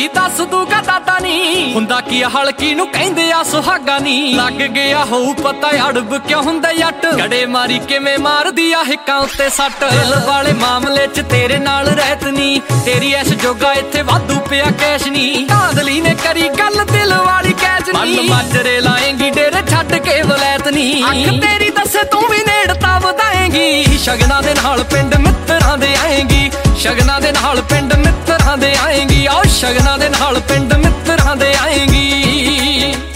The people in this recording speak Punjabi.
ਨੀ ਦੱਸ ਦੂਗਾ ਦਾਦਾ ਨੀ ਹੁੰਦਾ ਕੀ ਹਲਕੀ ਨੂੰ ਕਹਿੰਦੇ ਆ ਸੁਹਾਗਾ ਨੀ ਲੱਗ ਗਿਆ ਹੋਊ ਪਤਾ ਅੜਬ ਕਿਉਂ ਹੁੰਦਾ ਜੱਟ ਗੜੇ ਮਾਰੀ ਕਿਵੇਂ ਮਾਰਦੀ ਆ ਹਿੱਕਾਂ ਉੱਤੇ ਸੱਟ ਦਿਲ ਵਾਲੇ ਮਾਮਲੇ 'ਚ ਤੇਰੇ ਨਾਲ ਰਹਿਤ ਨੀ ਤੇਰੀ ਐਸ ਜੋਗਾ ਇੱਥੇ ਵਾਧੂ ਪਿਆ ਕੈਸ਼ ਨੀ ਕਾਦਲੀ ਨੇ ਕਰੀ ਗੱਲ ਦਿਲ ਵਾਲੀ ਕੈਚ ਨੀ ਮਨ ਮਾਜਰੇ ਲਾਏਂਗੀ ਡੇਰੇ ਛੱਡ ਕੇ ਵਲੈਤ ਨੀ ਅੱਖ ਤੇਰੀ ਦੱਸੇ ਤੂੰ ਵੀ ਨੇੜਤਾ ਵਧਾਏਂਗੀ ਸ਼ਗਨਾਂ ਦੇ ਨਾਲ ਪਿੰਡ ਮਿੱਤਰਾਂ ਦੇ ਆਏਂਗੀ ਸ਼ਗਨਾਂ ਦੇ ਨਾਲ ਪਿੰਡ ਮਿੱਤਰਾਂ ਦੇ ਆਏਂਗੀ ਆਓ ਸ਼ਗਨਾਂ ਦੇ ਨਾਲ ਪਿੰਡ ਮਿੱਤਰਾਂ ਦੇ ਆਏਂਗੀ।